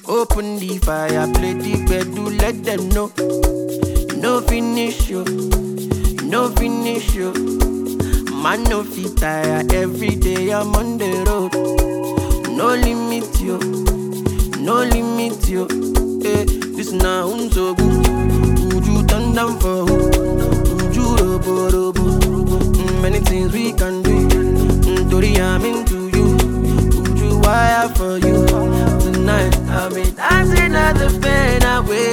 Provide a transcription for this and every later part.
Open the fire, play the bed, do let them know. You no finish you, you no finish you. Man no fit tire, every day I'm on the road. No limit you, no limit you. This now so good. Would you turn down for who? Would you robo robo? Many things we can do. Tori, I'm into you. Would you wire for you? Tonight I'll be dancing at the pain away.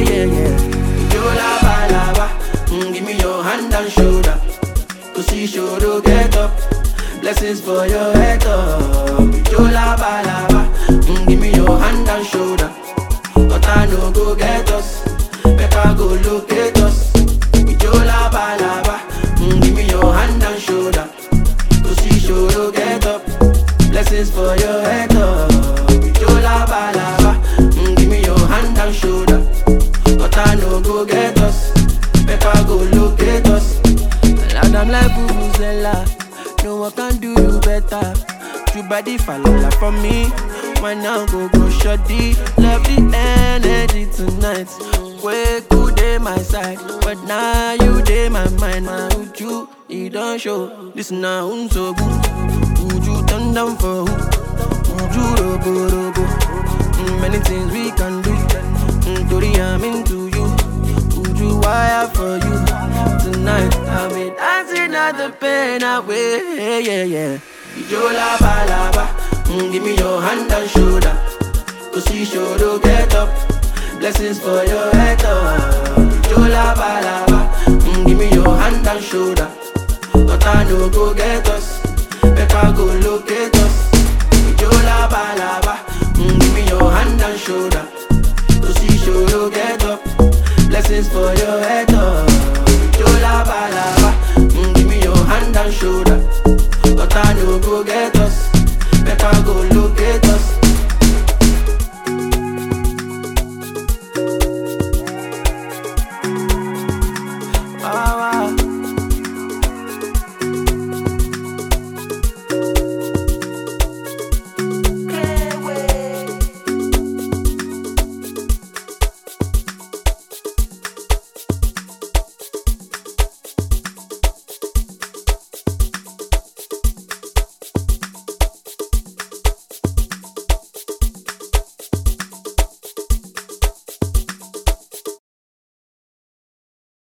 You lava lava, give me your hand and shoulder. Cause you should get up. Blessings for your head up. You lava lava, give me your hand and shoulder. But I no go get us. Better go locate us. You lava lava, give me your hand and shoulder. Cause you should get up. Blessings for your head up. You lava lava, give me your hand and shoulder. But I no go get us. Better go locate us. And I'm like Vuvuzela, no one can do you better. You body fall from me. Why now go shoddy? Love the energy tonight. Wake good day my side, but now you day my mind. Man, would you don't show. Listen now, so good. Would you turn down for who? Would you robo robo? Many things we can do. Tori, I'm into you. Would you wire for you? Tonight I'll be dancing at the pain away. You lava lava, give me your hand and shoulder. Cause you should get up. Blessings for your head up. You lava lava, give me your hand and shoulder. But I no go get us. Better go locate us. You lava lava, give me your hand and shoulder. Cause you should get up. Blessings for your head up. You lava lava, give me your hand and shoulder. But I no go get